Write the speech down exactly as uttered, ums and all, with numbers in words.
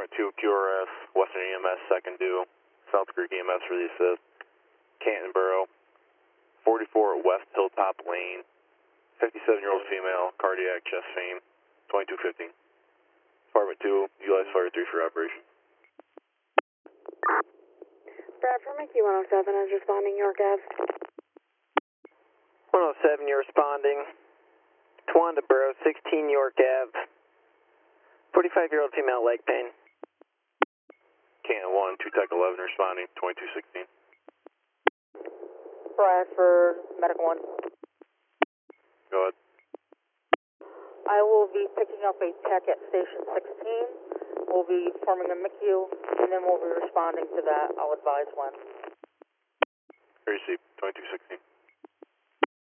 two Q R S, Western E M S second due, South Creek E M S for the assist, Canton Borough, forty-four West Hilltop Lane, fifty-seven-year-old female, cardiac chest pain, twenty-two fifteen. Department two, utilize Fire three for operation. Brad from Mickey one oh seven is responding, York Ave. one oh seven, you're responding. Tawanda Borough, sixteen York Ave. forty-five-year-old female, leg pain. Canton one, two Tech eleven responding, twenty-two sixteen. Bradford, Medical one. Go ahead. I will be picking up a tech at Station sixteen. We'll be forming a M I C U, and then we'll be responding to that. I'll advise when. Received, twenty-two sixteen.